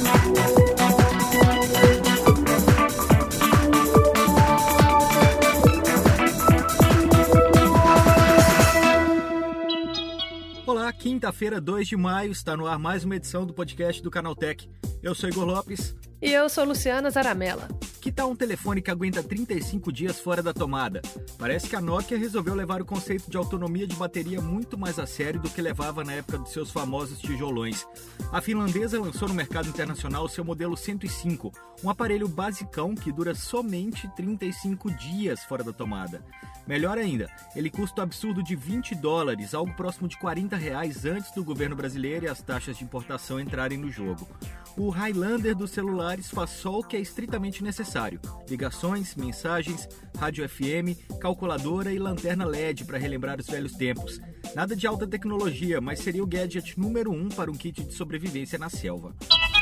Olá, quinta-feira, 2 de maio, está no ar mais uma edição do podcast do Canaltech. Eu sou Igor Lopes. E eu sou Luciana Zaramella. Que tal um telefone que aguenta 35 dias fora da tomada? Parece que a Nokia resolveu levar o conceito de autonomia de bateria muito mais a sério do que levava na época dos seus famosos tijolões. A finlandesa lançou no mercado internacional seu modelo 105, um aparelho basicão que dura somente 35 dias fora da tomada. Melhor ainda, ele custa o absurdo de $20, algo próximo de R$40 antes do governo brasileiro e as taxas de importação entrarem no jogo. O Highlander dos celulares faz só o que é estritamente necessário: ligações, mensagens, rádio FM, calculadora e lanterna LED para relembrar os velhos tempos. Nada de alta tecnologia, mas seria o gadget número 1 para um kit de sobrevivência na selva.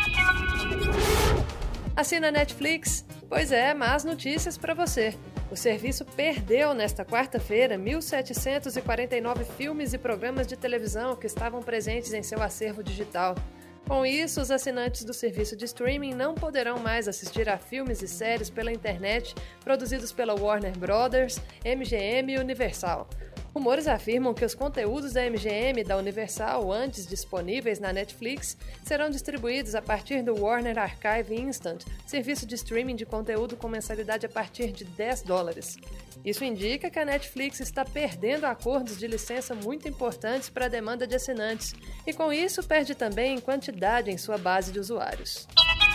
Assina a Netflix? Pois é, más notícias para você. O serviço perdeu nesta quarta-feira 1.749 filmes e programas de televisão que estavam presentes em seu acervo digital. Com isso, os assinantes do serviço de streaming não poderão mais assistir a filmes e séries pela internet produzidos pela Warner Brothers, MGM e Universal. Rumores afirmam que os conteúdos da MGM e da Universal, antes disponíveis na Netflix, serão distribuídos a partir do Warner Archive Instant, serviço de streaming de conteúdo com mensalidade a partir de $10. Isso indica que a Netflix está perdendo acordos de licença muito importantes para a demanda de assinantes, e com isso perde também em quantidade em sua base de usuários.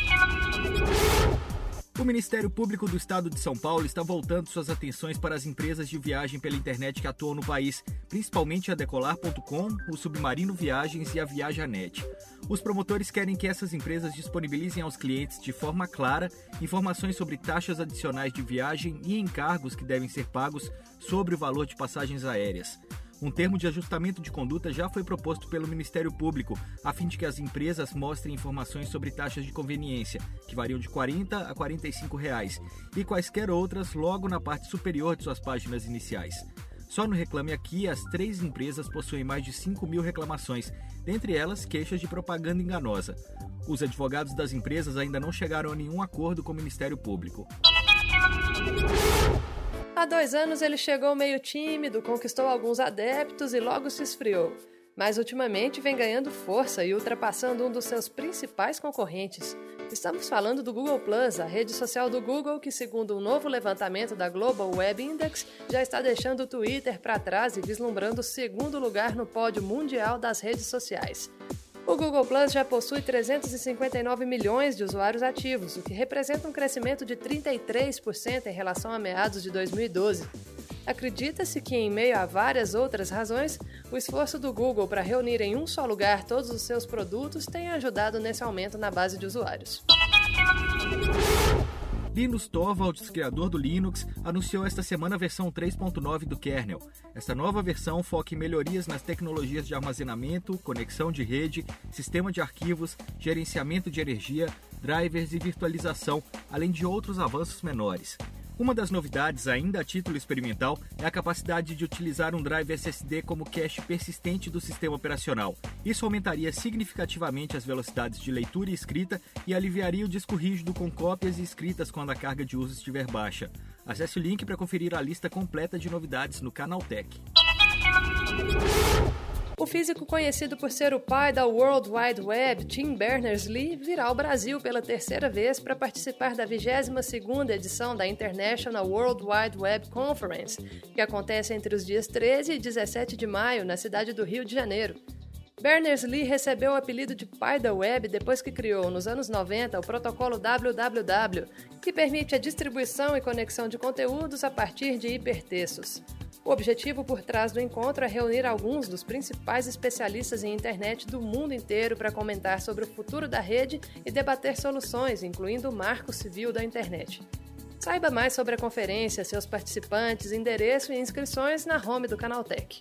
O Ministério Público do Estado de São Paulo está voltando suas atenções para as empresas de viagem pela internet que atuam no país, principalmente a Decolar.com, o Submarino Viagens e a Viajanet. Os promotores querem que essas empresas disponibilizem aos clientes de forma clara informações sobre taxas adicionais de viagem e encargos que devem ser pagos sobre o valor de passagens aéreas. Um termo de ajustamento de conduta já foi proposto pelo Ministério Público, a fim de que as empresas mostrem informações sobre taxas de conveniência, que variam de R$40 a R$45, e quaisquer outras logo na parte superior de suas páginas iniciais. Só no Reclame Aqui, as 3 empresas possuem mais de 5.000 reclamações, dentre elas queixas de propaganda enganosa. Os advogados das empresas ainda não chegaram a nenhum acordo com o Ministério Público. Há 2 anos ele chegou meio tímido, conquistou alguns adeptos e logo se esfriou. Mas ultimamente vem ganhando força e ultrapassando um dos seus principais concorrentes. Estamos falando do Google+, a rede social do Google que, segundo um novo levantamento da Global Web Index, já está deixando o Twitter para trás e vislumbrando o 2º lugar no pódio mundial das redes sociais. O Google Plus já possui 359 milhões de usuários ativos, o que representa um crescimento de 33% em relação a meados de 2012. Acredita-se que, em meio a várias outras razões, o esforço do Google para reunir em um só lugar todos os seus produtos tenha ajudado nesse aumento na base de usuários. Linus Torvalds, criador do Linux, anunciou esta semana a versão 3.9 do kernel. Esta nova versão foca em melhorias nas tecnologias de armazenamento, conexão de rede, sistema de arquivos, gerenciamento de energia, drivers e virtualização, além de outros avanços menores. Uma das novidades, ainda a título experimental, é a capacidade de utilizar um drive SSD como cache persistente do sistema operacional. Isso aumentaria significativamente as velocidades de leitura e escrita e aliviaria o disco rígido com cópias e escritas quando a carga de uso estiver baixa. Acesse o link para conferir a lista completa de novidades no Canaltech. O físico conhecido por ser o pai da World Wide Web, Tim Berners-Lee, virá ao Brasil pela 3ª vez para participar da 22ª edição da International World Wide Web Conference, que acontece entre os dias 13 e 17 de maio na cidade do Rio de Janeiro. Berners-Lee recebeu o apelido de pai da web depois que criou, nos anos 90, o protocolo WWW, que permite a distribuição e conexão de conteúdos a partir de hipertextos. O objetivo por trás do encontro é reunir alguns dos principais especialistas em internet do mundo inteiro para comentar sobre o futuro da rede e debater soluções, incluindo o Marco Civil da Internet. Saiba mais sobre a conferência, seus participantes, endereço e inscrições na home do Canaltech.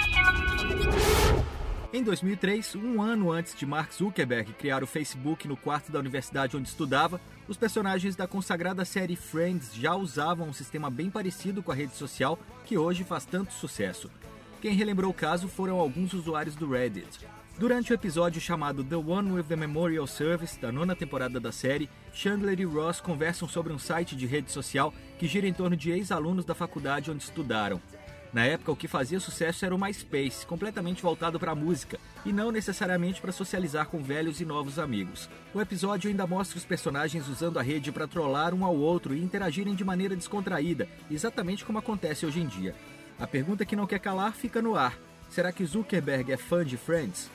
Em 2003, um ano antes de Mark Zuckerberg criar o Facebook no quarto da universidade onde estudava, os personagens da consagrada série Friends já usavam um sistema bem parecido com a rede social que hoje faz tanto sucesso. Quem relembrou o caso foram alguns usuários do Reddit. Durante o episódio chamado The One with the Memorial Service, da 9ª temporada da série, Chandler e Ross conversam sobre um site de rede social que gira em torno de ex-alunos da faculdade onde estudaram. Na época, o que fazia sucesso era o MySpace, completamente voltado para a música, e não necessariamente para socializar com velhos e novos amigos. O episódio ainda mostra os personagens usando a rede para trollar um ao outro e interagirem de maneira descontraída, exatamente como acontece hoje em dia. A pergunta que não quer calar fica no ar. Será que Zuckerberg é fã de Friends?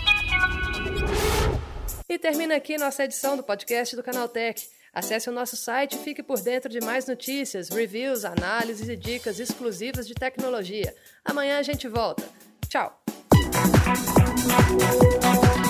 E termina aqui nossa edição do podcast do Canaltech. Acesse o nosso site e fique por dentro de mais notícias, reviews, análises e dicas exclusivas de tecnologia. Amanhã a gente volta. Tchau!